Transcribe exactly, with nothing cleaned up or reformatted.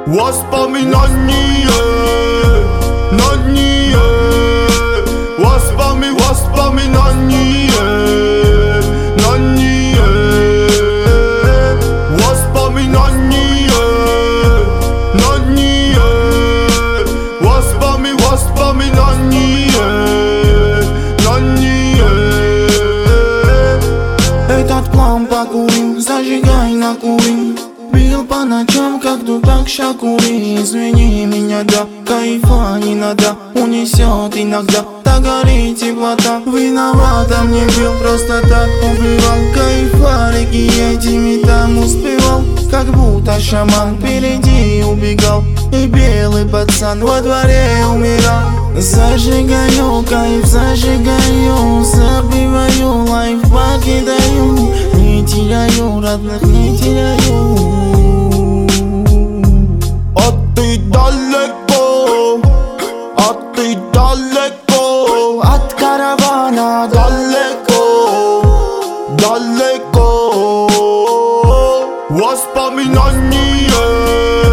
Воспоминания, на нее. Воспоми, воспоминания, на нее. Воспоминания, на нее. Воспоми, воспоминания, на нее. Этот план покурим, зажигай накурим. Пил по ночам, как дурак шакури. Извини меня, да, кайфа не надо. Унесет иногда, так горит теплота. Виновата, мне бил, просто так убивал. Кайфа реки этими там успевал. Как будто шаман впереди убегал. И белый пацан во дворе умирал. Зажигаю кайф, зажигаю. Забиваю лайф, покидаю. Не теряю родных, не теряю. А ты далеко, а ты далеко. От каравана Далеко, далеко. Воспоминания.